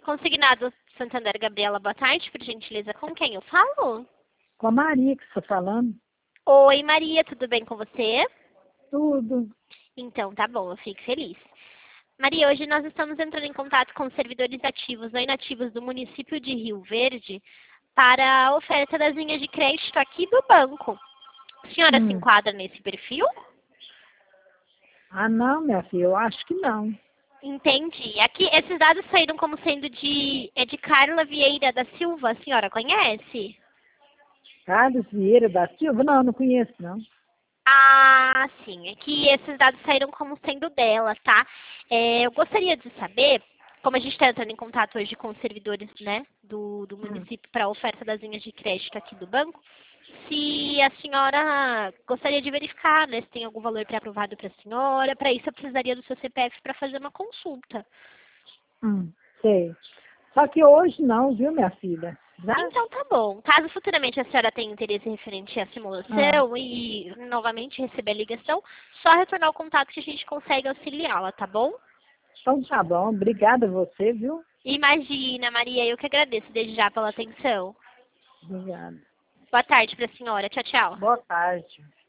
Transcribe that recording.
Consignado Santander, Gabriela, boa tarde, por gentileza, com quem eu falo? Com a Maria que você está falando. Oi, Maria, tudo bem com você? Tudo. Então, tá bom, eu fico feliz. Maria, hoje nós estamos entrando em contato com os servidores ativos ou inativos do município de Rio Verde para a oferta das linhas de crédito aqui do banco. A senhora se enquadra nesse perfil? Ah, não, minha filha, eu acho que não. Entendi. Aqui, esses dados saíram como sendo de Carla Vieira da Silva, a senhora conhece? Carlos Vieira da Silva? Não, não conheço, não. Ah, sim. É que esses dados saíram como sendo dela, tá? Eu gostaria de saber, como a gente está entrando em contato hoje com os servidores, né, do município para a oferta das linhas de crédito aqui do banco, se a senhora gostaria de verificar, né, se tem algum valor pré-aprovado para a senhora. Para isso, eu precisaria do seu CPF para fazer uma consulta. Sei. Só que hoje não, viu, minha filha? Já? Então tá bom. Caso futuramente a senhora tenha interesse referente à simulação e novamente receber a ligação, só retornar o contato que a gente consegue auxiliá-la, tá bom? Então tá bom. Obrigada a você, viu? Imagina, Maria, eu que agradeço desde já pela atenção. Obrigada. Boa tarde para a senhora. Tchau, tchau. Boa tarde.